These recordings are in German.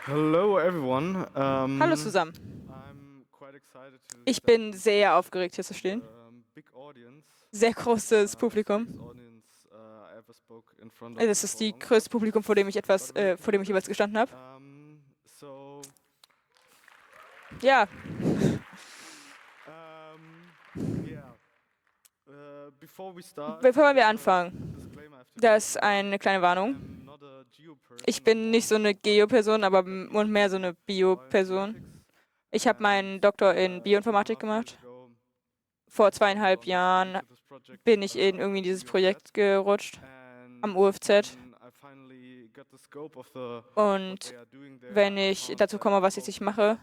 Hello everyone. Hallo zusammen. I'm quite excited to Ich stand bin sehr aufgeregt, hier zu stehen. big audience. Sehr großes Biggest Publikum. audience I ever spoke in front of Das ist for a die long größte time. Publikum, vor dem ich jeweils gestanden habe. So Ja, yeah. Before we start, bevor wir just a anfangen, disclaimer I have to give. das ist eine kleine Warnung. I'm not a geo-person, Ich bin nicht so eine Geo-Person, aber but und mehr so eine Bio-Person. bioinformatics. Ich habe meinen Doktor in Bioinformatik 2.5 years gemacht. ago, Vor stumbled 2,5 on Jahren into this project, bin ich in at irgendwie the dieses UFZ. Projekt gerutscht am And UFZ. when I finally got the scope of what Und they are doing there, wenn I ich found dazu that komme, was jetzt ich mache,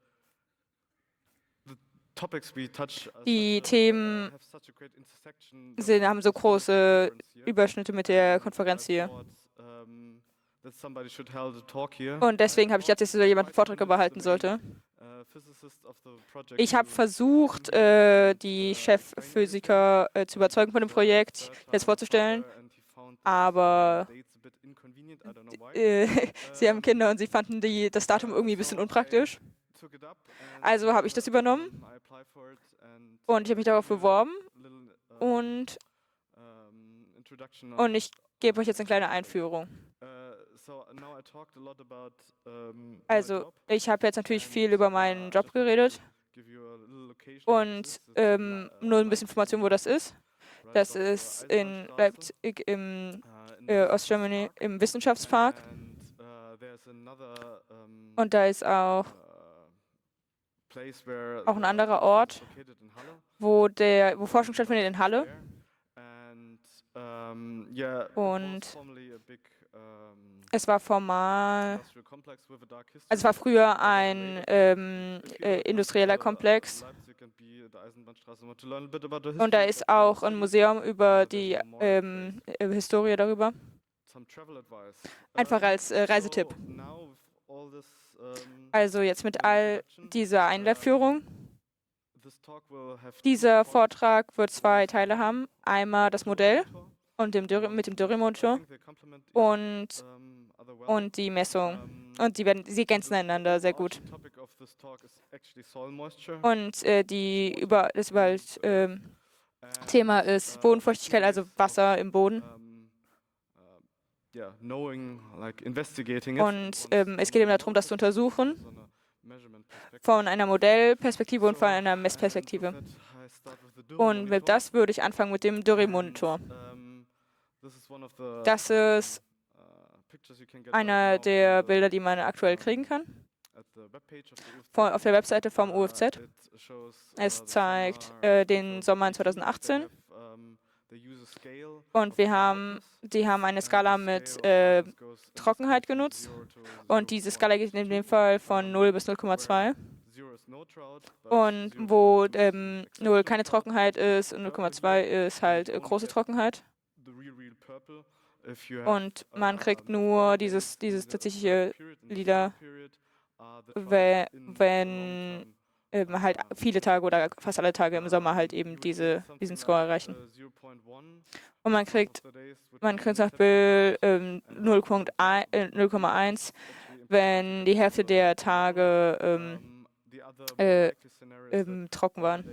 the topics we touch die Themen have such a great intersection just haben so with the große conference here. Überschnitte mit der And Konferenz I hier. thought, that somebody should hold a talk here. Und deswegen habe ich gedacht, dass jemand einen Vortrag darüber halten sollte. Physicist of the project Ich habe to versucht, explain die the Chefphysiker zu überzeugen von dem Projekt, das vorzustellen, and he found aber dates a bit inconvenient. I don't know why. sie haben Kinder und sie fanden das Datum irgendwie ein bisschen unpraktisch. Took it up and, Also habe ich das übernommen I applied for it and und ich habe mich darauf beworben little und, introduction on und ich gebe euch jetzt eine kleine Einführung. so now I talked a lot about my Also job ich habe jetzt natürlich and, viel über meinen Job just want to geredet give you a little location where und this is. It's in nur ein bisschen Information, wo das ist. right Das off the ist in Eisenbahnstraße, Leipzig im in the Ostgermany Wissenschaftspark. im Wissenschaftspark. And there's another Und da ist auch place where ein the anderer conference is Ort, located in Halle. wo Forschung stattfindet in Halle. There. And yeah, it Und was formerly a big es war formal, industrial complex with a dark history. also es war früher ein If you don't industrieller come to, Komplex. Leipzig and be at the Eisenbahnstraße, want to learn a bit about the Und da history, ist that's a auch nice ein city. Museum über There's die one more place. Historie darüber. Some travel advice. Einfach als Reisetipp. So now with all this, Also jetzt mit all dieser Einführung. this talk will have two Dieser parts. Vortrag wird zwei Teile haben. Einmal das Modell Monitor, und mit dem I Dürre-Monitor think they complement und, other well. und die Messung. Und sie The ergänzen einander sehr gut. overarching topic of this talk is actually soil moisture. Und Thema ist Bodenfeuchtigkeit, also Wasser im Boden. Yeah, knowing, like investigating it. Und es geht eben darum, das zu untersuchen So eine measurement perspective. von einer Modellperspektive und von einer And Messperspektive. with that, I start with the Und Dürre-Monitor. mit das würde ich anfangen mit dem Dürre-Monitor. This is one of the, Das ist pictures you can get einer right now der from the, Bilder, die man aktuell kriegen kann, at the webpage of the UFZ. auf der Webseite vom UFZ. It shows, Es the zeigt summer den Sommer in 2018. 2018 They have, they use a scale und of die hardness. haben eine Skala And the mit scale of hardness goes in this Trockenheit case from genutzt 0 to und diese Skala geht in dem 0.2. Fall von 0 bis 0,2 Where 0 is no drought, but und 0.2 wo is the 0 keine exceptional drought. Trockenheit ist und Purple 0,2 here, ist halt you don't große get Trockenheit. the real purple if you have, Und man kriegt less nur water dieses days in the tatsächliche observed period. In the lila, summer period, the drought is in wenn long term, halt viele Tage oder fast alle Tage im Sommer halt eben diesen Score erreichen. 0.1. Und man kriegt zum Beispiel 0,1, wenn die Hälfte der Tage trocken waren.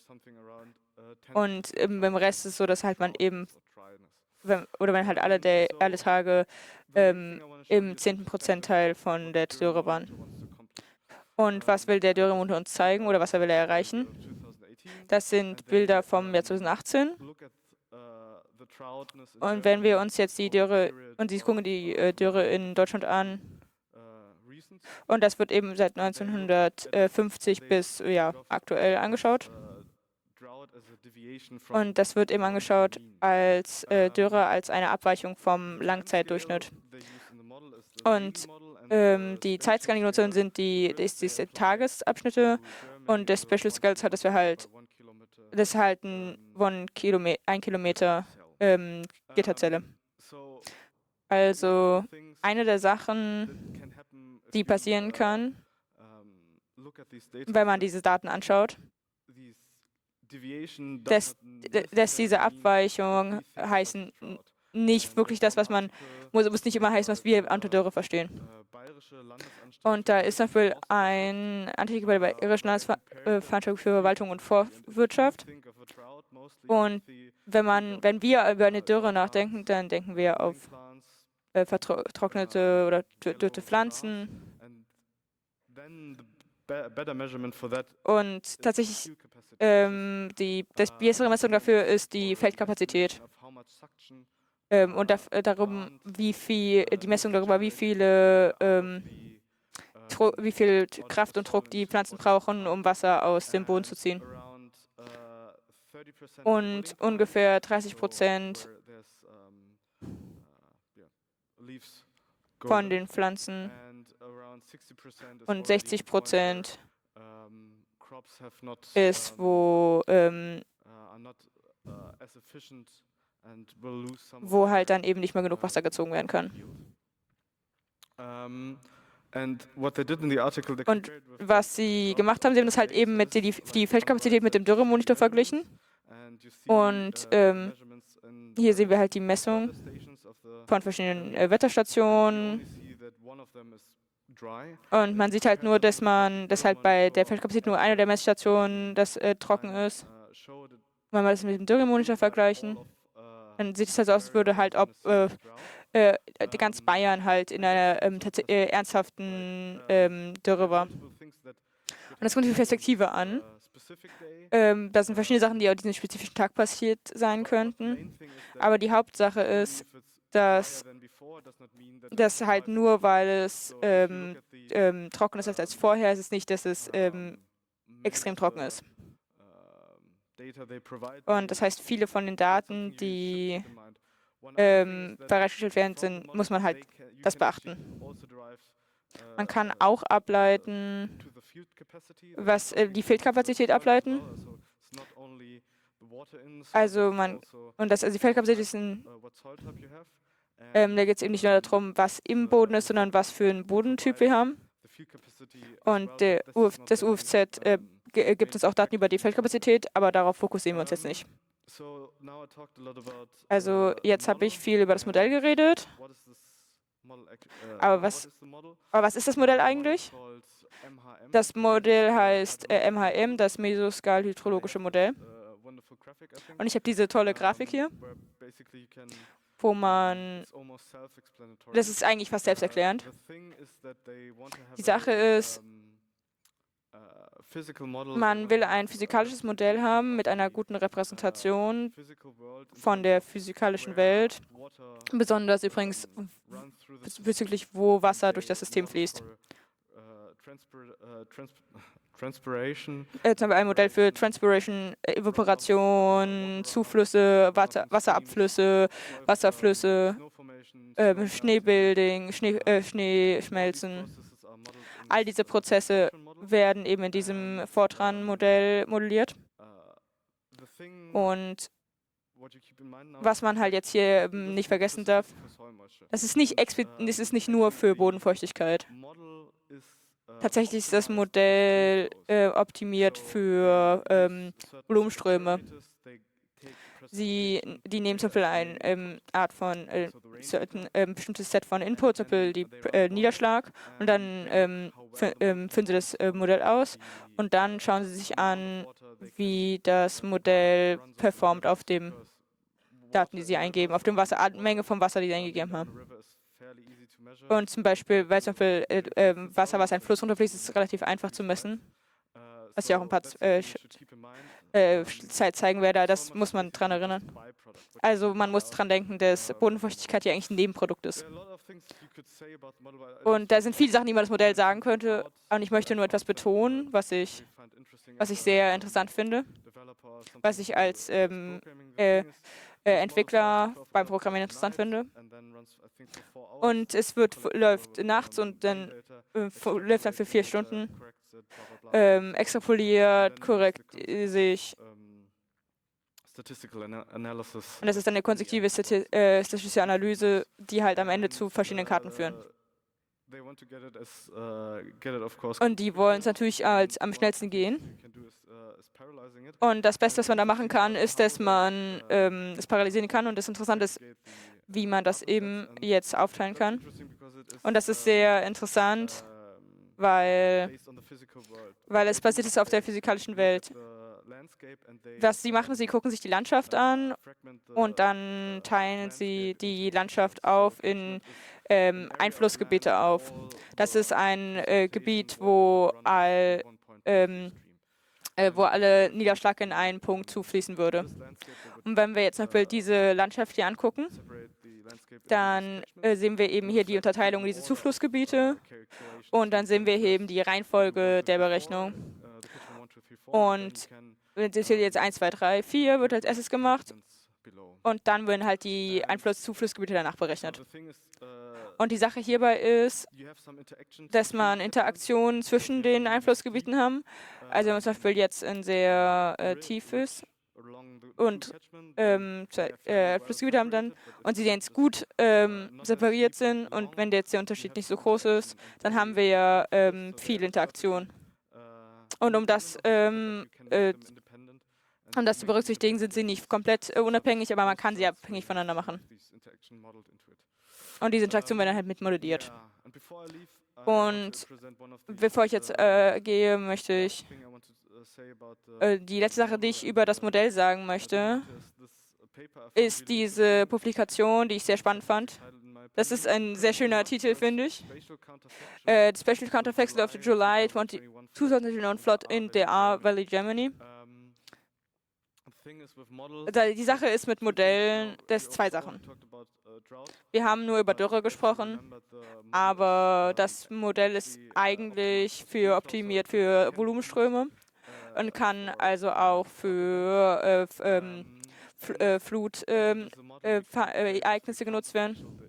Und beim Rest ist es so, dass halt man eben, wenn halt alle Tage im 10. Prozentteil von der Dürre waren. Und was will der Dürremonitor uns zeigen oder was will er erreichen? Das sind Bilder vom Jahr 2018. Und wenn wir uns jetzt die Dürre und sie gucken die Dürre in Deutschland an, und das wird eben seit 1950 bis aktuell angeschaut. Und das wird eben angeschaut als Dürre als eine Abweichung vom Langzeitdurchschnitt. Und die Zeitskalen, die genutzt werden, sind die Tagesabschnitte und das Special Scales hat, dass wir halt, das ist halt ein Kilometer Gitterzelle. Also eine der Sachen, die passieren kann, wenn man diese Daten anschaut, dass diese Abweichungen heißen nicht wirklich das, was man, muss nicht immer heißen, was wir unter Dürre verstehen. Und da ist zum Beispiel ein Anstieg bei der Bayerischen Landesveranstaltung für Verwaltung und Forstwirtschaft. Und wenn wir über eine Dürre nachdenken, dann denken wir auf vertrocknete oder tote Pflanzen. Und tatsächlich die bessere Messung dafür ist die Feldkapazität. Und darum, die Messung darüber, wie viel Kraft und Druck die Pflanzen brauchen, um Wasser aus dem Boden zu ziehen. Und ungefähr 30% von den Pflanzen und 60% ist, wo halt dann eben nicht mehr genug Wasser gezogen werden kann. Und was sie gemacht haben, sie haben das halt eben mit die Feldkapazität mit dem Dürremonitor verglichen. Und hier sehen wir halt die Messung von verschiedenen Wetterstationen. Und man sieht halt nur, dass halt bei der Feldkapazität nur eine der Messstationen trocken ist. Wenn wir das mit dem Dürremonitor vergleichen, dann sieht es halt so aus, als würde halt ganz Bayern halt in einer ernsthaften Dürre war. Und das kommt die Perspektive an. Da sind verschiedene Sachen, die auf diesem spezifischen Tag passiert sein könnten. Aber die Hauptsache ist, dass das halt nur, weil es trocken ist als vorher, ist es nicht, dass es extrem trocken ist. Und das heißt, viele von den Daten, die bereitgestellt werden, muss man halt das beachten. Man kann auch ableiten, die Feldkapazität ableiten. Also die Feldkapazität ist da geht es eben nicht nur darum, was im Boden ist, sondern was für einen Bodentyp wir haben. Und das UFZ gibt uns auch Daten über die Feldkapazität, aber darauf fokussieren wir uns jetzt nicht. Also jetzt habe ich viel über das Modell geredet. Aber was ist das Modell eigentlich? Das Modell heißt MHM, das Mesoskal-hydrologische Modell. Und ich habe diese tolle Grafik hier, wo das ist eigentlich fast selbsterklärend. Die Sache ist, man will ein physikalisches Modell haben mit einer guten Repräsentation von der physikalischen Welt, besonders übrigens bezüglich, wo Wasser durch das System fließt. Zum Beispiel ein Modell für Transpiration, Evaporation, Zuflüsse, Wasserabflüsse, Wasserflüsse, Schneebilding, Schneeschmelzen. All diese Prozesse werden eben in diesem Fortran-Modell modelliert. Und was man halt jetzt hier nicht vergessen darf, das ist nicht nur für Bodenfeuchtigkeit. Tatsächlich ist das Modell optimiert für Volumenströme. Die nehmen zum Beispiel eine Art von bestimmtes Set von Inputs, zum Beispiel die Niederschlag, und dann führen sie das Modell aus und dann schauen sie sich an, wie das Modell performt auf den Daten, die sie eingeben, auf der Menge von Wasser, die sie eingegeben haben. Und zum Beispiel, weil zum Beispiel Wasser, was ein Fluss runterfließt, ist relativ einfach zu messen. Was ich auch ein paar Zeit zeigen werde, das muss man dran erinnern. Also man muss dran denken, dass Bodenfeuchtigkeit ja eigentlich ein Nebenprodukt ist. Und da sind viele Sachen, die man das Modell sagen könnte. Und ich möchte nur etwas betonen, was ich sehr interessant finde, was ich als Entwickler beim Programmieren interessant finde. Und es läuft nachts und dann läuft dann für 4 Stunden, extrapoliert, korrekt sich. Und das ist dann eine konsektive statistische Analyse, die halt am Ende zu verschiedenen Karten führen. Und die wollen es natürlich als am schnellsten gehen. Und das Beste, was man da machen kann, ist, dass man es paralysieren kann. Und das Interessante ist, wie man das eben jetzt aufteilen kann. Und das ist sehr interessant, weil es basiert ist auf der physikalischen Welt. Was sie machen, sie gucken sich die Landschaft an und dann teilen sie die Landschaft auf in Einflussgebiete auf. Das ist ein Gebiet, wo alle Niederschlag in einen Punkt zufließen würde. Und wenn wir jetzt zum Beispiel diese Landschaft hier angucken, dann sehen wir eben hier die Unterteilung in diese Zuflussgebiete und dann sehen wir hier eben die Reihenfolge der Berechnung. Und das hier jetzt 1, 2, 3, 4 wird als erstes gemacht und dann werden halt die Zuflussgebiete danach berechnet. Und die Sache hierbei ist, dass man Interaktionen zwischen den Einflussgebieten haben. Also wenn man zum Beispiel jetzt in sehr tief ist und Flussgebiete haben dann und sie jetzt gut separiert sind und wenn jetzt der Unterschied nicht so groß ist, dann haben wir ja viel Interaktion. Und um das zu berücksichtigen, sind sie nicht komplett unabhängig, aber man kann sie abhängig voneinander machen. Und diese Interaktion wird dann halt mitmodelliert. Und bevor ich jetzt gehe, möchte ich die letzte Sache, die ich über das Modell sagen möchte, ist diese Publikation, die ich sehr spannend fand. Das ist ein sehr schöner Titel, finde ich. The Spatial Counterfacts of the July 2021 Flood in the Ahr Valley, Germany. Die Sache ist mit Modellen, das sind zwei Sachen. Wir haben nur über Dürre gesprochen, aber das Modell ist eigentlich optimiert für Volumenströme und kann also auch für Flutereignisse genutzt werden.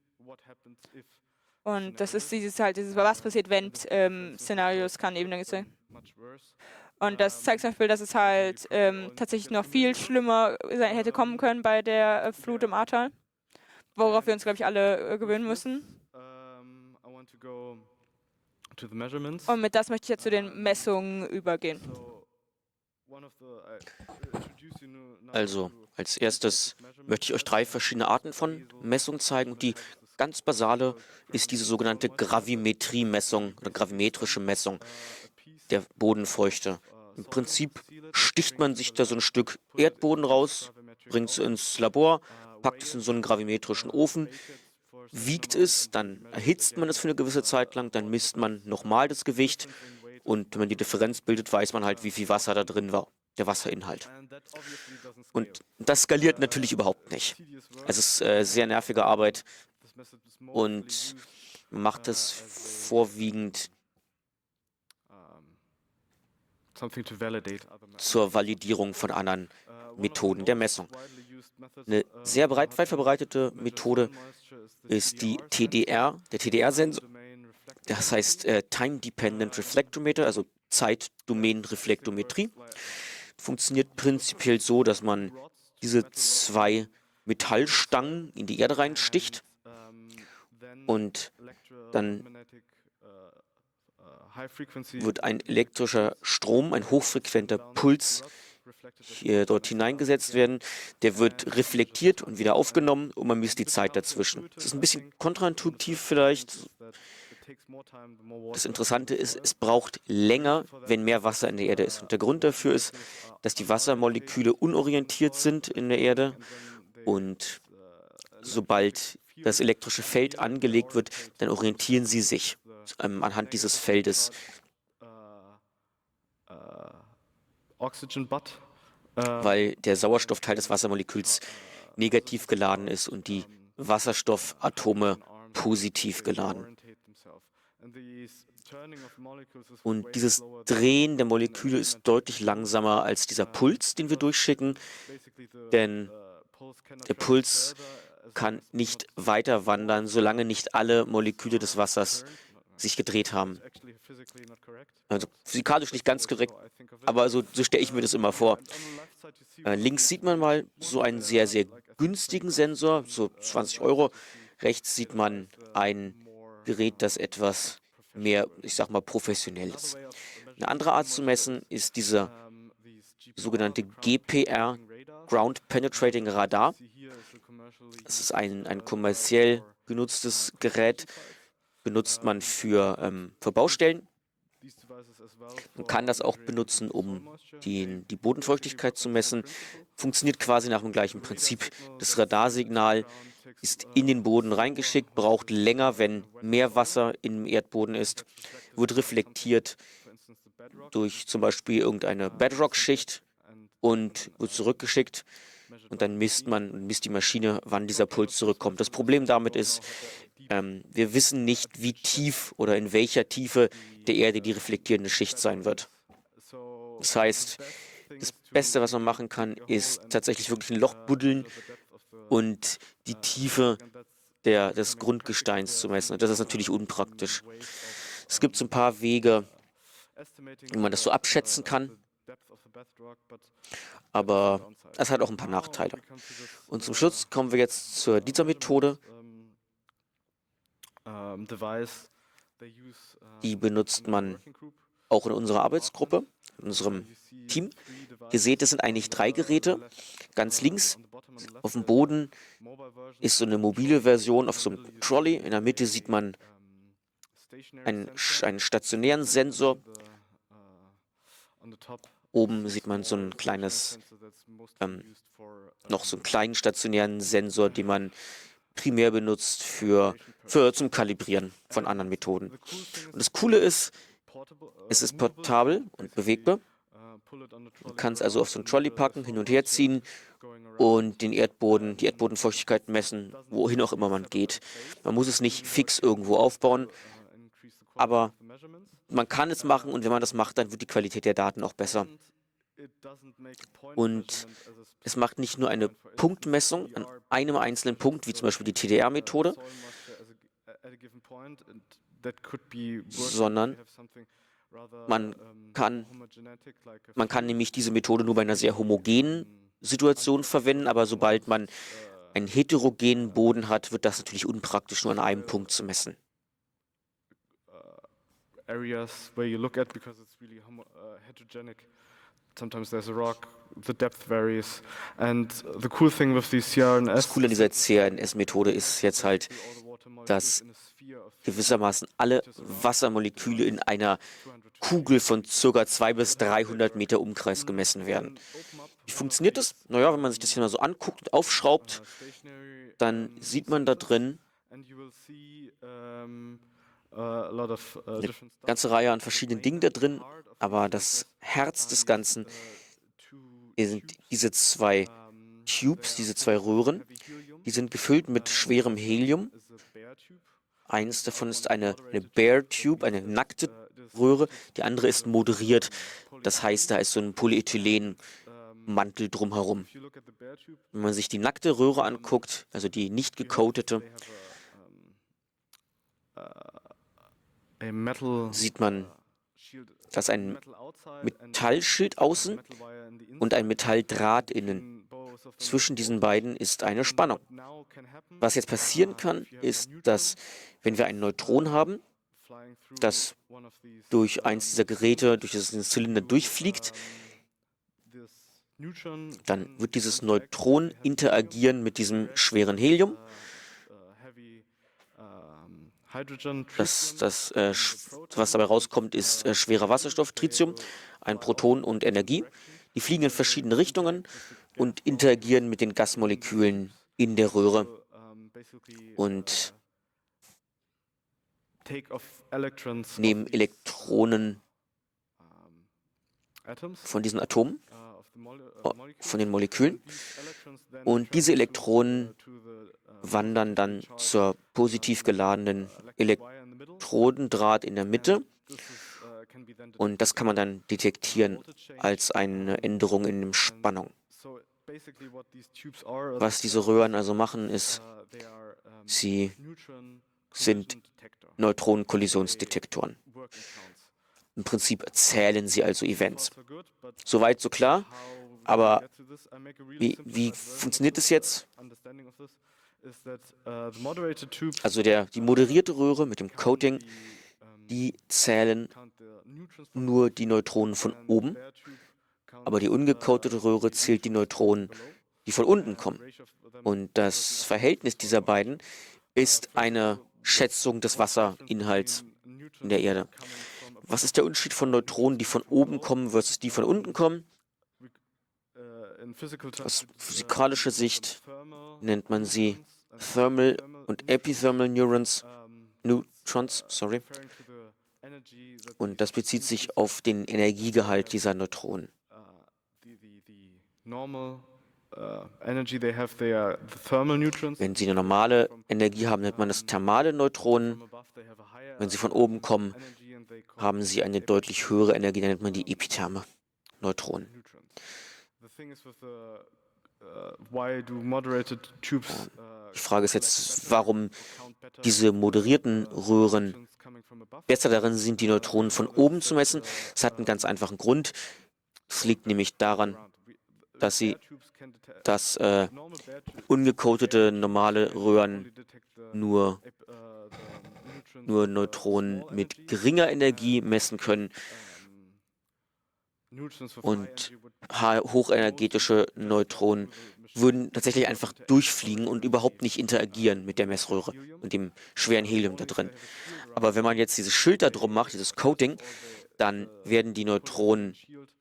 Und das ist was passiert, wenn Szenarios kann eben gezeigt. Und das zeigt zum Beispiel, dass es halt tatsächlich noch viel schlimmer hätte kommen können bei der Flut im Ahrtal, worauf wir uns, glaube ich, alle gewöhnen müssen. Und mit das möchte ich jetzt zu den Messungen übergehen. Also, als erstes möchte ich euch 3 verschiedene Arten von Messungen zeigen. Und die ganz basale ist diese sogenannte Gravimetrie-Messung oder gravimetrische Messung der Bodenfeuchte. Im Prinzip sticht man sich da so ein Stück Erdboden raus, bringt es ins Labor, packt es in so einen gravimetrischen Ofen, wiegt es, dann erhitzt man es für eine gewisse Zeit lang, dann misst man nochmal das Gewicht und wenn man die Differenz bildet, weiß man halt, wie viel Wasser da drin war, der Wasserinhalt. Und das skaliert natürlich überhaupt nicht. Es ist sehr nervige Arbeit und man macht es vorwiegend zur Validierung von anderen Methoden der Messung. Eine sehr weit verbreitete Methode ist die TDR, der TDR-Sensor. Das heißt Time Dependent Reflectometer, also Zeitdomänen-Reflektometrie. Funktioniert prinzipiell so, dass man diese 2 Metallstangen in die Erde reinsticht und dann wird ein elektrischer Strom, ein hochfrequenter Puls dort hineingesetzt werden. Der wird reflektiert und wieder aufgenommen und man misst die Zeit dazwischen. Das ist ein bisschen kontraintuitiv vielleicht. Das Interessante ist, es braucht länger, wenn mehr Wasser in der Erde ist. Und der Grund dafür ist, dass die Wassermoleküle unorientiert sind in der Erde und sobald das elektrische Feld angelegt wird, dann orientieren sie sich anhand dieses Feldes. Weil der Sauerstoffteil des Wassermoleküls negativ geladen ist und die Wasserstoffatome positiv geladen. Und dieses Drehen der Moleküle ist deutlich langsamer als dieser Puls, den wir durchschicken, denn der Puls kann nicht weiter wandern, solange nicht alle Moleküle des Wassers sich gedreht haben. Also physikalisch nicht ganz korrekt, aber so stelle ich mir das immer vor. Links sieht man mal so einen sehr, sehr günstigen Sensor, so 20 Euro. Rechts sieht man einen Gerät, das etwas mehr, ich sag mal, professionell ist. Eine andere Art zu messen ist dieser sogenannte GPR, Ground Penetrating Radar. Es ist ein kommerziell genutztes Gerät, benutzt man für Baustellen. Man kann das auch benutzen, um die Bodenfeuchtigkeit zu messen. Funktioniert quasi nach dem gleichen Prinzip. Das Radarsignal ist in den Boden reingeschickt, braucht länger, wenn mehr Wasser im Erdboden ist, wird reflektiert durch zum Beispiel irgendeine Bedrock-Schicht und wird zurückgeschickt. Und dann misst die Maschine, wann dieser Puls zurückkommt. Das Problem damit ist, wir wissen nicht, wie tief oder in welcher Tiefe der Erde die reflektierende Schicht sein wird. Das heißt, das Beste, was man machen kann, ist tatsächlich wirklich ein Loch buddeln und die Tiefe des Grundgesteins zu messen. Und das ist natürlich unpraktisch. Es gibt so ein paar Wege, wie man das so abschätzen kann, aber es hat auch ein paar Nachteile. Und zum Schluss kommen wir jetzt zu dieser Methode. Die benutzt man auch in unserer Arbeitsgruppe, in unserem Team. Ihr seht, es sind eigentlich 3 Geräte. Ganz links auf dem Boden ist so eine mobile Version auf so einem Trolley. In der Mitte sieht man einen stationären Sensor. Oben sieht man so ein kleines, noch so einen kleinen stationären Sensor, den man primär benutzt zum Kalibrieren von anderen Methoden. Und das Coole ist, es ist portabel und bewegbar. Man kann es also auf so einen Trolley packen, hin und her ziehen und die Erdbodenfeuchtigkeit messen, wohin auch immer man geht. Man muss es nicht fix irgendwo aufbauen, aber man kann es machen und wenn man das macht, dann wird die Qualität der Daten auch besser. Und es macht nicht nur eine Punktmessung an einem einzelnen Punkt, wie zum Beispiel die TDR-Methode, sondern man kann nämlich diese Methode nur bei einer sehr homogenen Situation verwenden, aber sobald man einen heterogenen Boden hat, wird das natürlich unpraktisch, nur an einem Punkt zu messen. Areas where you look at because it's really heterogenic. Sometimes there's a rock, the depth varies. And the cool thing with these CRNS. Das Coole an dieser CRNS-Methode ist jetzt halt, dass gewissermaßen alle Wassermoleküle in einer Kugel von ca. 200 bis 300 Meter Umkreis gemessen werden. Wie funktioniert das? Naja, wenn man sich das hier mal so anguckt und aufschraubt, dann sieht man da drin eine ganze Reihe an verschiedenen Dingen da drin, aber das Herz des Ganzen sind diese 2 Tubes, diese 2 Röhren. Die sind gefüllt mit schwerem Helium. Eines davon ist eine Bare Tube, eine nackte Röhre. Die andere ist moderiert. Das heißt, da ist so ein Polyethylenmantel drumherum. Wenn man sich die nackte Röhre anguckt, also die nicht gecoatete, sieht man, dass ein Metallschild außen und ein Metalldraht innen. Zwischen diesen beiden ist eine Spannung. Was jetzt passieren kann, ist, dass, wenn wir ein Neutron haben, das durch eins dieser Geräte, durch diesen Zylinder durchfliegt, dann wird dieses Neutron interagieren mit diesem schweren Helium. Was dabei rauskommt, ist schwerer Wasserstoff, Tritium, ein Proton und Energie. Die fliegen in verschiedene Richtungen und interagieren mit den Gasmolekülen in der Röhre und nehmen Elektronen von diesen Atomen, von den Molekülen. Und diese Elektronen wandern dann zur positiv geladenen Elektrodendraht in der Mitte. Und das kann man dann detektieren als eine Änderung in der Spannung. Was diese Röhren also machen, ist, sie sind Neutronenkollisionsdetektoren. Im Prinzip zählen sie also Events. Soweit, so klar. Aber wie funktioniert das jetzt? Also die moderierte Röhre mit dem Coating, die zählen nur die Neutronen von oben, aber die ungecoatete Röhre zählt die Neutronen, die von unten kommen. Und das Verhältnis dieser beiden ist eine Schätzung des Wasserinhalts in der Erde. Was ist der Unterschied von Neutronen, die von oben kommen versus die von unten kommen? Aus physikalischer Sicht nennt man sie Thermal und Epithermal Neutrons, sorry. Und das bezieht sich auf den Energiegehalt dieser Neutronen. Wenn sie eine normale Energie haben, nennt man das thermale Neutronen. Wenn sie von oben kommen, haben sie eine deutlich höhere Energie, dann nennt man die epitherme Neutronen. Die Frage ist jetzt, warum diese moderierten Röhren besser darin sind, die Neutronen von oben zu messen. Es hat einen ganz einfachen Grund. Es liegt nämlich daran, dass ungecoatete normale Röhren nur Neutronen mit geringer Energie messen können und hochenergetische Neutronen würden tatsächlich einfach durchfliegen und überhaupt nicht interagieren mit der Messröhre und dem schweren Helium da drin. Aber wenn man jetzt dieses Schild da drum macht, dieses Coating, dann werden die Neutronen,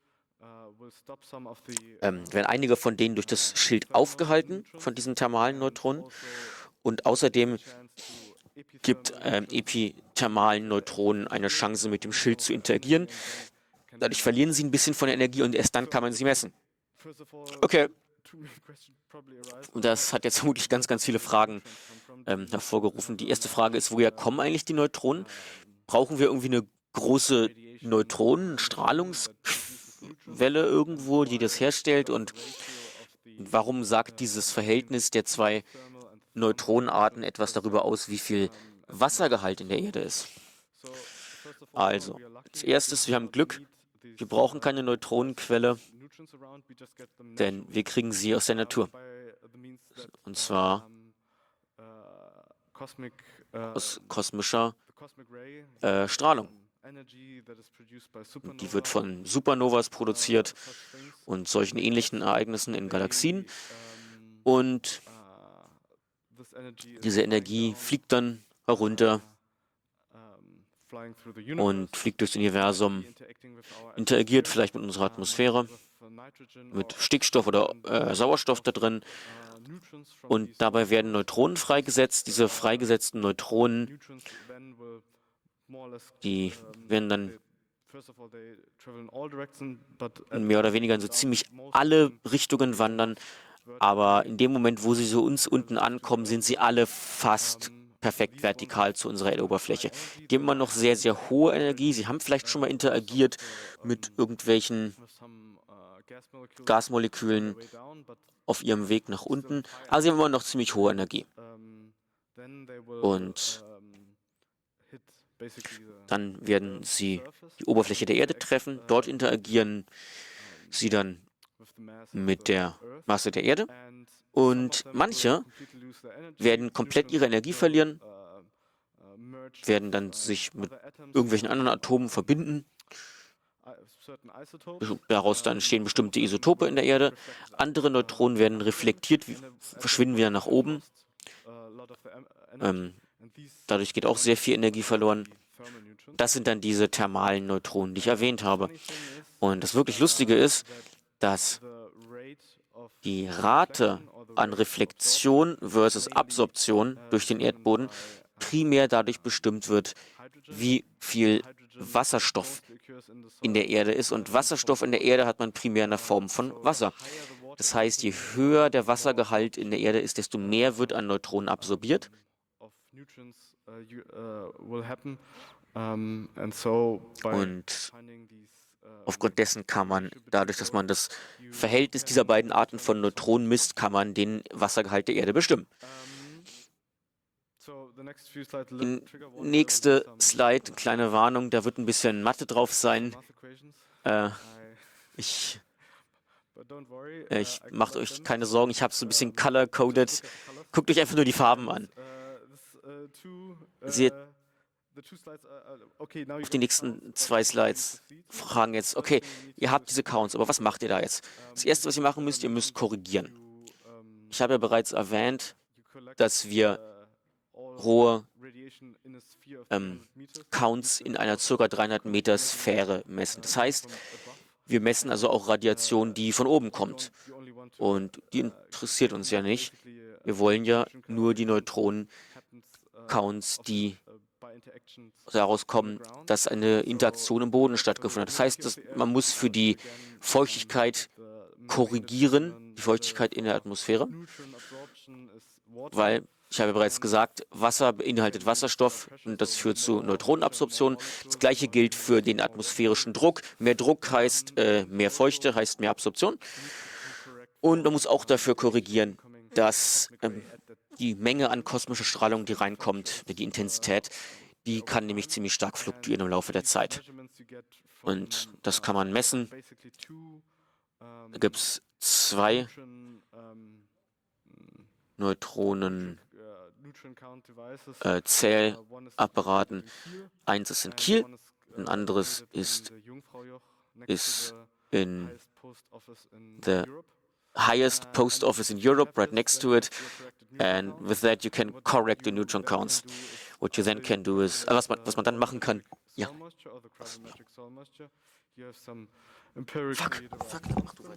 werden einige von denen durch das Schild aufgehalten, von diesen thermalen Neutronen. Und außerdem gibt epithermalen Neutronen eine Chance, mit dem Schild zu interagieren. Dadurch verlieren sie ein bisschen von der Energie und erst dann kann man sie messen. Okay. Und das hat jetzt vermutlich ganz, ganz viele Fragen hervorgerufen. Die erste Frage ist, woher kommen eigentlich die Neutronen? Brauchen wir irgendwie eine große Neutronenstrahlungsquelle irgendwo, die das herstellt? Und warum sagt dieses Verhältnis der zwei Neutronenarten etwas darüber aus, wie viel Wassergehalt in der Erde ist? Also, als erstes, wir haben Glück. Wir brauchen keine Neutronenquelle, denn wir kriegen sie aus der Natur. Und zwar aus kosmischer Strahlung. Die wird von Supernovas produziert und solchen ähnlichen Ereignissen in Galaxien. Und diese Energie fliegt dann herunter und fliegt durchs Universum, interagiert vielleicht mit unserer Atmosphäre, mit Stickstoff oder Sauerstoff da drin. Und dabei werden Neutronen freigesetzt. Diese freigesetzten Neutronen, die werden dann mehr oder weniger in so ziemlich alle Richtungen wandern. Aber in dem Moment, wo sie so uns unten ankommen, sind sie alle fast perfekt vertikal zu unserer Erdoberfläche. Die haben immer noch sehr, sehr hohe Energie. Sie haben vielleicht schon mal interagiert mit irgendwelchen Gasmolekülen auf ihrem Weg nach unten, aber sie haben immer noch ziemlich hohe Energie. Und dann werden sie die Oberfläche der Erde treffen, dort interagieren sie dann mit der Masse der Erde. Und manche werden komplett ihre Energie verlieren, werden dann sich mit irgendwelchen anderen Atomen verbinden. Daraus dann entstehen bestimmte Isotope in der Erde. Andere Neutronen werden reflektiert, verschwinden wieder nach oben. Dadurch geht auch sehr viel Energie verloren. Das sind dann diese thermalen Neutronen, die ich erwähnt habe. Und das wirklich Lustige ist, dass die Rate an Reflexion versus Absorption durch den Erdboden primär dadurch bestimmt wird, wie viel Wasserstoff in der Erde ist. Und Wasserstoff in der Erde hat man primär in der Form von Wasser. Das heißt, je höher der Wassergehalt in der Erde ist, desto mehr wird an Neutronen absorbiert. Und aufgrund dessen kann man, dadurch, dass man das Verhältnis dieser beiden Arten von Neutronen misst, kann man den Wassergehalt der Erde bestimmen. Nächste Slide, kleine Warnung, da wird ein bisschen Mathe drauf sein. Ich Macht euch keine Sorgen, ich habe es so ein bisschen color-coded. Guckt euch einfach nur die Farben an. Seht auf die nächsten 2 Slides, fragen jetzt, okay, ihr habt diese Counts, aber was macht ihr da jetzt? Das Erste, was ihr machen müsst, ihr müsst korrigieren. Ich habe ja bereits erwähnt, dass wir rohe Counts in einer ca. 300 Meter Sphäre messen. Das heißt, wir messen also auch Radiation, die von oben kommt. Und die interessiert uns ja nicht. Wir wollen ja nur die Neutronen-Counts, die daraus kommen, dass eine Interaktion im Boden stattgefunden hat. Das heißt, man muss für die Feuchtigkeit korrigieren, die Feuchtigkeit in der Atmosphäre, weil, ich habe bereits gesagt, Wasser beinhaltet Wasserstoff und das führt zu Neutronenabsorption. Das gleiche gilt für den atmosphärischen Druck. Mehr Druck heißt mehr Feuchte, heißt mehr Absorption. Und man muss auch dafür korrigieren, dass die Menge an kosmischer Strahlung, die reinkommt, die Intensität, die kann nämlich ziemlich stark fluktuieren im Laufe der Zeit. Und das kann man messen. Da gibt es 2 Neutronen-Zählapparaten. Eins ist in Kiel, ein anderes ist in the highest post office in Europe, right next to it. And with that you can correct the neutron counts. What you then can do is, was man dann machen kann, ja. Fuck, mach du weiter.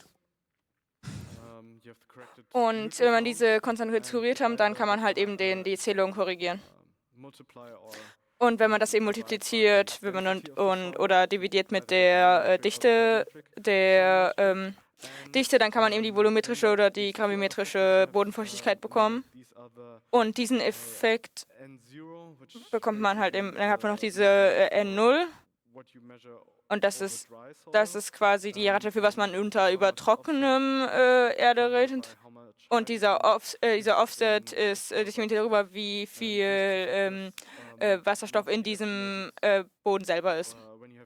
Und wenn man diese konzentriert haben, dann kann man halt eben die Zählung korrigieren. Und wenn man das eben multipliziert, oder dividiert mit der Dichte der Dichte, dann kann man eben die volumetrische oder die gravimetrische Bodenfeuchtigkeit bekommen. Und diesen Effekt bekommt man halt eben, dann hat man noch diese N0. Und das ist quasi die Rate dafür, was man über trockenem Erde redet. Und dieser Offset ist definiert darüber, wie viel Wasserstoff in diesem Boden selber ist.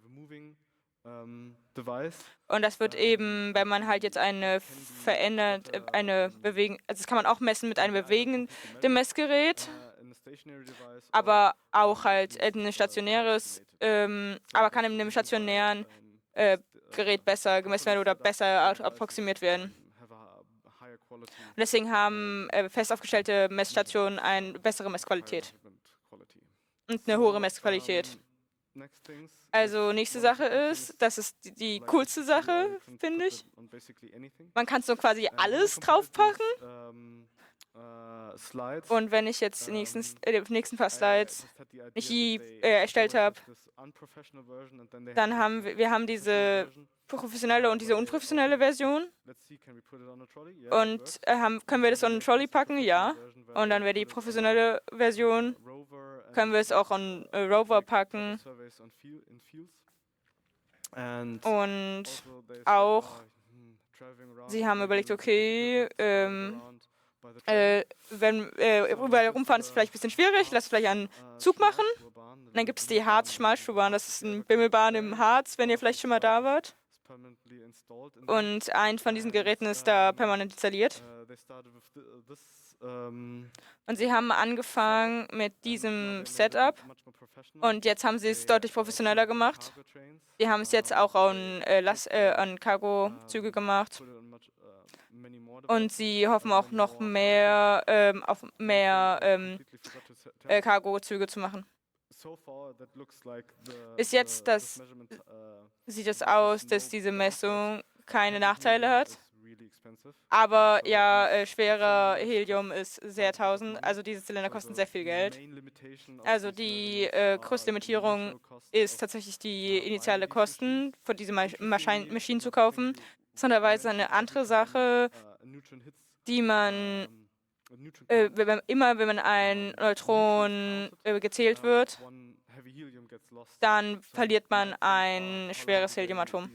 Und das wird eben, wenn man halt jetzt also das kann man auch messen mit einem bewegenden Messgerät, aber auch halt ein stationäres, aber kann in einem stationären Gerät besser gemessen werden oder besser approximiert werden. Und deswegen haben fest aufgestellte Messstationen eine bessere Messqualität und eine höhere Messqualität. Also nächste Sache ist, das ist die coolste Sache, finde ich. Man kann so quasi alles draufpacken. Und wenn ich jetzt die nächsten paar Slides nicht erstellt habe, dann haben wir diese professionelle und diese unprofessionelle Version. Und können wir das on einen Trolley packen? Ja. Und dann wäre die professionelle Version, können wir es auch on Rover packen. Und auch, sie haben überlegt, okay, wenn überall rumfahren ist vielleicht ein bisschen schwierig, lass vielleicht einen Zug machen. Und dann gibt es die Harz-Schmalspurbahn, das ist eine Bimmelbahn im Harz, wenn ihr vielleicht schon mal da wart. Und ein von diesen Geräten ist da permanent installiert. Und sie haben angefangen mit diesem Setup und jetzt haben sie es deutlich professioneller gemacht. Sie haben es jetzt auch an Cargo-Züge gemacht. Und sie hoffen auch noch mehr auf mehr Cargo-Züge zu machen. Bis jetzt sieht es aus, dass diese Messung keine Nachteile hat. Aber ja, schwerer Helium ist sehr tausend. Also diese Zylinder kosten sehr viel Geld. Also die größte Limitierung ist tatsächlich die initiale Kosten, für diese Maschinen zu kaufen. Sonderweise eine andere Sache, die man wenn man ein Neutron gezählt wird, dann verliert man ein schweres Heliumatom.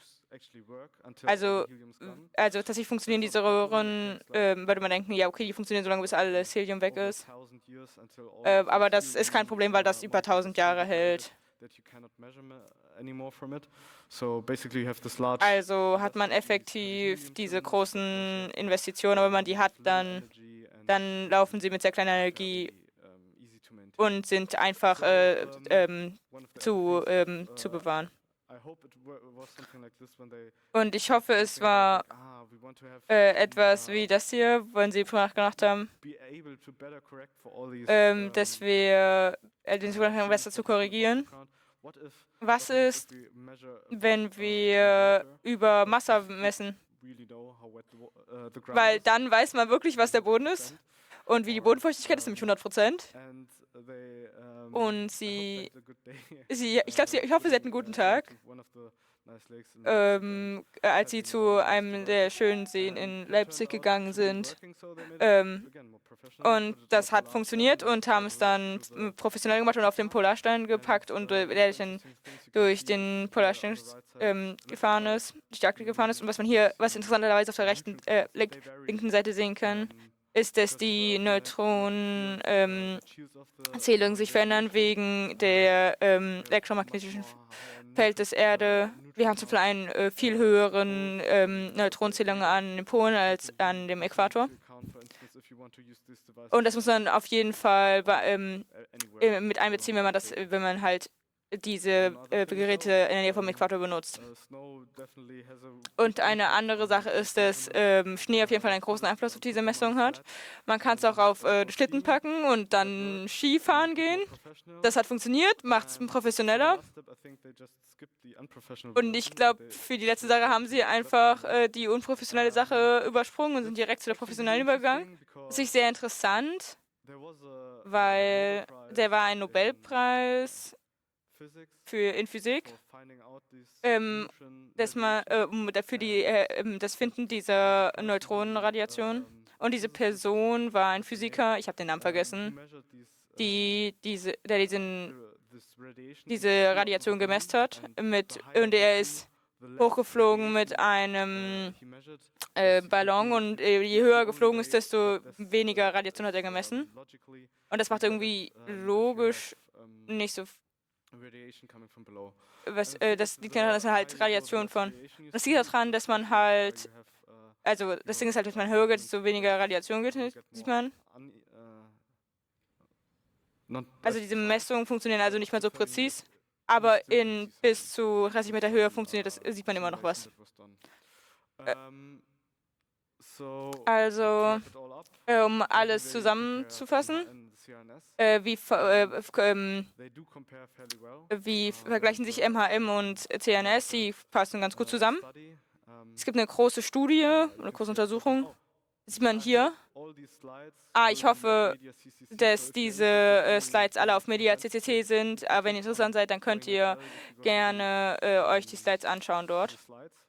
Also tatsächlich funktionieren diese Röhren, würde man denken, ja okay, die funktionieren so lange, bis alles Helium weg ist. Aber das ist kein Problem, weil das über 1000 Jahre hält. Also hat man effektiv diese großen Investitionen, aber wenn man die hat, dann laufen sie mit sehr kleiner Energie und sind einfach zu bewahren. Und ich hoffe, es war etwas wie das hier, wenn Sie drüber nachgedacht haben, dass wir den Zugang besser zu korrigieren. Was ist, wenn wir über Masse messen? Weil dann weiß man wirklich, was der Boden ist und wie die Bodenfeuchtigkeit ist, nämlich 100%. Und ich hoffe, sie hatten einen guten Tag, als sie zu einem der schönen Seen in Leipzig gegangen sind. Und das hat funktioniert und haben es dann professionell gemacht und auf den Polarstein gepackt und der dann durch den Polarstein gefahren ist, durch die Arktis gefahren ist. Und was man hier, was interessanterweise auf der linken Seite sehen kann, ist, dass die Neutronenzählungen sich verändern wegen der elektromagnetischen Feld des Erde. Wir haben zum Beispiel einen viel höheren Neutronenzählung an den Polen als an dem Äquator. Und das muss man auf jeden Fall mit einbeziehen, wenn man halt diese Geräte in der Nähe vom Äquator benutzt. Und eine andere Sache ist, dass Schnee auf jeden Fall einen großen Einfluss auf diese Messung hat. Man kann es auch auf Schlitten packen und dann Skifahren gehen. Das hat funktioniert, macht es professioneller. Und ich glaube, für die letzte Sache haben sie einfach die unprofessionelle Sache übersprungen und sind direkt zu der professionellen übergegangen. Das ist sehr interessant, weil der war ein Nobelpreis in Physik, das Finden dieser Neutronenradiation. Und diese Person war ein Physiker, ich habe den Namen vergessen, der diese Radiation gemessen hat. Und er ist hochgeflogen mit einem Ballon und je höher geflogen ist, desto weniger Radiation hat er gemessen. Und das macht irgendwie logisch nicht so. Das liegt daran, dass man halt Radiation von. Das liegt daran, dass man halt. Also, das Ding ist halt, dass man höher geht, desto weniger Radiation gibt, sieht man. Also, diese Messungen funktionieren also nicht mehr so präzis, aber in bis zu 30 Meter Höhe funktioniert das, sieht man immer noch was. Also, um alles zusammenzufassen, wie vergleichen sich MHM und CNS? Sie passen ganz gut zusammen. Es gibt eine große Studie, eine große Untersuchung. Das sieht man hier. Ich hoffe, dass diese Slides alle auf Media CCC sind. Aber wenn ihr interessant seid, dann könnt ihr gerne euch die Slides anschauen dort.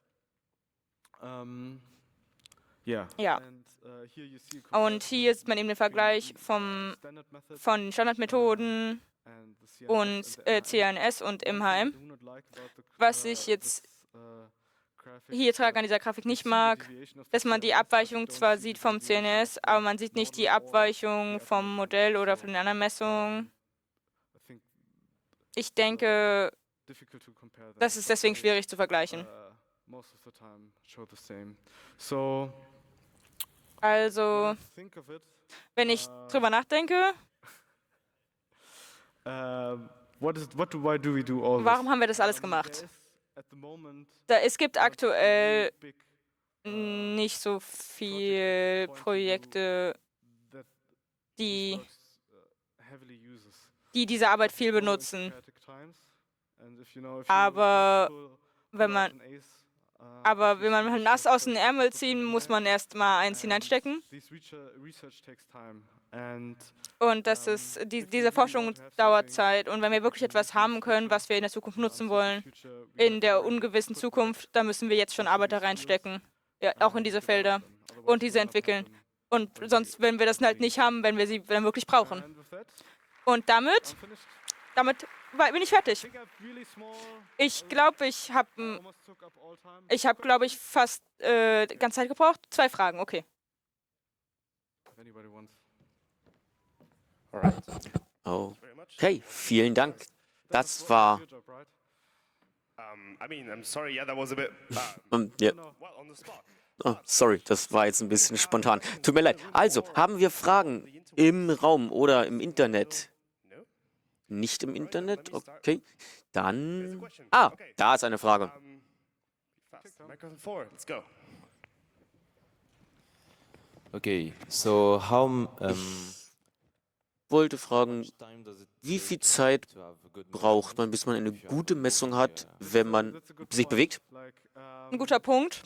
Ja. Und hier sieht man eben den Vergleich von Standardmethoden und CNS und MHM. Was ich jetzt hier an dieser Grafik nicht mag, dass man die Abweichung zwar sieht vom CNS, aber man sieht nicht die Abweichung vom Modell oder von den anderen Messungen. Ich denke, das ist deswegen schwierig zu vergleichen. Also, wenn ich drüber nachdenke, warum haben wir das alles gemacht? Es gibt aktuell nicht so viele Projekte, die diese Arbeit viel benutzen. Aber wenn man nass aus dem Ärmel ziehen, muss man erst mal eins hineinstecken. Und diese Forschung dauert Zeit. Und wenn wir wirklich etwas haben können, was wir in der Zukunft nutzen wollen, in der ungewissen Zukunft, dann müssen wir jetzt schon Arbeit da reinstecken. Ja, auch in diese Felder und diese entwickeln. Und sonst, wenn wir das halt nicht haben, wenn wir sie dann wirklich brauchen. Und damit bin ich fertig. Ich glaube, ich habe fast ganze Zeit gebraucht. 2 Fragen, okay. Okay, vielen Dank. Das war, I mean, I'm sorry, yeah, that was a bit. ja. Well, on the spot. Oh, sorry, das war jetzt ein bisschen spontan. Tut mir leid. Also, haben wir Fragen im Raum oder im Internet? No? Nicht im Internet? Okay. Dann. Question. Ah, Okay. da ist eine Frage. Fast. Microphone 4, let's go. Okay, so how Wollte fragen, much time does it wie take viel Zeit to have a good braucht man, measurement bis man eine if you gute have Messung good, hat, wenn man sich bewegt? Ein guter Punkt.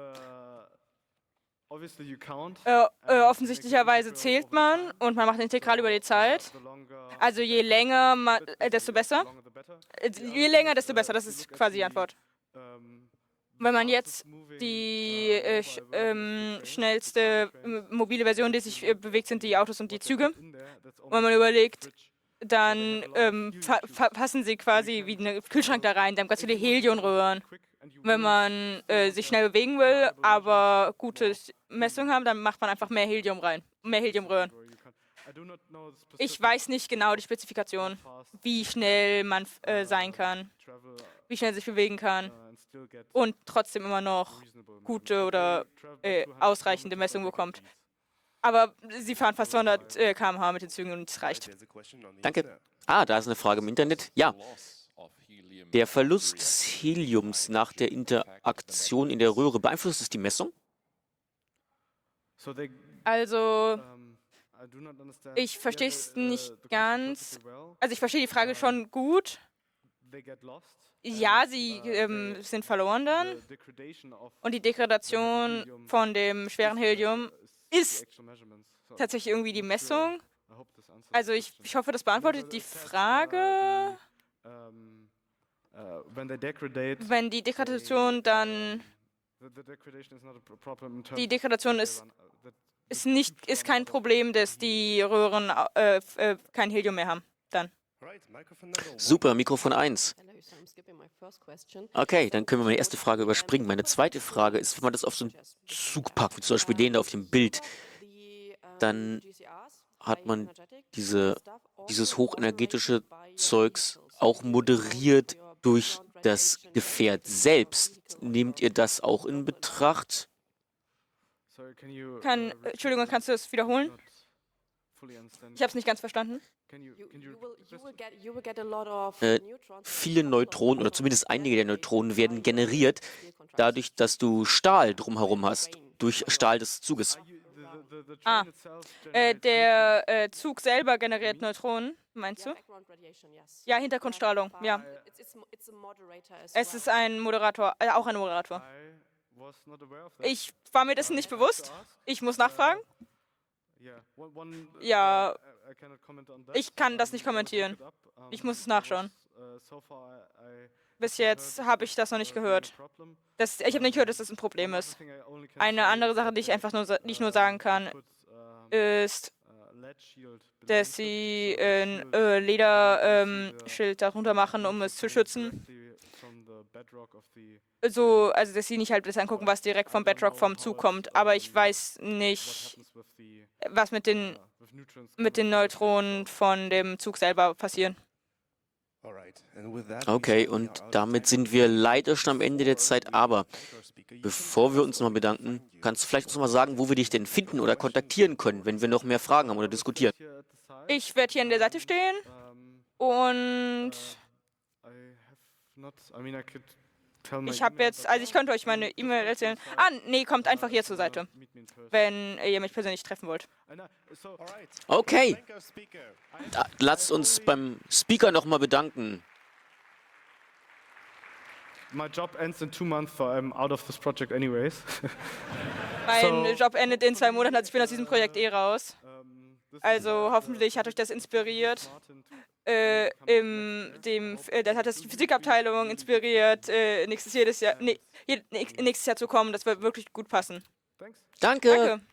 Äh, Offensichtlicherweise zählt man und man macht Integral über die Zeit. Also je länger, desto besser. Je länger, desto besser. Das ist quasi die Antwort. Wenn man jetzt die schnellste mobile Version, die sich bewegt, sind die Autos und die Züge. Wenn man überlegt, dann passen sie quasi wie ein Kühlschrank da rein. Die haben ganz viele Helionröhren. Wenn man sich schnell bewegen will, aber gute Messungen haben, dann macht man einfach mehr Helium rein, mehr Heliumröhren. Ich weiß nicht genau die Spezifikation, wie schnell man sein kann, wie schnell sich bewegen kann und trotzdem immer noch gute oder ausreichende Messungen bekommt. Aber sie fahren fast 200 km/h mit den Zügen und es reicht. There's a question on the Danke. internet. Ah, da ist eine Frage im Internet. Ja, loss of helium der Verlust des Heliums nach der Interaktion in der Röhre, beeinflusst es die Messung? Also, ich verstehe es nicht ganz. Also ich verstehe die Frage schon gut. Ja, sie sind verloren dann. Und die Degradation von dem schweren Helium ist tatsächlich irgendwie die Messung. Also ich hoffe, das beantwortet die Frage. Wenn die Degradation dann... Die Degradation ist kein Problem, dass die Röhren kein Helium mehr haben. Dann. Right, microphone number 1. Super, Mikrofon 1. Okay, dann können wir meine erste Frage überspringen. Meine zweite Frage ist, wenn man das auf so einen Zug packt, wie zum Beispiel den da auf dem Bild, dann hat man dieses hochenergetische Zeugs auch moderiert durch das Gefährt selbst. Nehmt ihr das auch in Betracht? Entschuldigung, kannst du das wiederholen? Ich habe es nicht ganz verstanden. Viele Neutronen oder zumindest einige der Neutronen werden generiert, dadurch, dass du Stahl drumherum hast, durch Stahl des Zuges. Der Zug selber generiert Neutronen, meinst du? Ja, Hintergrundstrahlung, ja. Es ist ein Moderator, auch ein Moderator. Ich war mir dessen nicht bewusst. Ich muss nachfragen. Ja, ich kann das nicht kommentieren. Ich muss es nachschauen. Bis jetzt habe ich das noch nicht gehört. Ich habe nicht gehört, dass das ein Problem ist. Eine andere Sache, die ich einfach nicht nur sagen kann, ist, dass sie ein Lederschild darunter machen, um es zu schützen. Also, dass sie nicht halt das angucken, was direkt vom Bedrock vom Zug kommt. Aber ich weiß nicht, was mit den Neutronen von dem Zug selber passieren. Alright, and with that, we Okay, certainly und are damit sind wir leider schon am Ende der Zeit. Aber bevor wir uns nochmal bedanken, kannst du vielleicht uns noch mal sagen, wo wir dich denn finden oder kontaktieren können, wenn wir noch mehr Fragen haben oder diskutieren? Ich werde hier an der Seite stehen und ich habe jetzt, also ich könnte euch meine E-Mail erzählen. Ah, nee, kommt einfach hier zur Seite, wenn ihr mich persönlich treffen wollt. Alright, Okay, thank our speaker. lasst uns beim Speaker nochmal bedanken. My job ends in 2 months, so I'm out of this project anyways. Mein Job endet in 2 Monaten, also ich bin aus diesem Projekt raus. Also hoffentlich hat euch das inspiriert. Das hat das die Physikabteilung inspiriert, nächstes Jahr zu kommen. Das wird wirklich gut passen. Danke. Danke.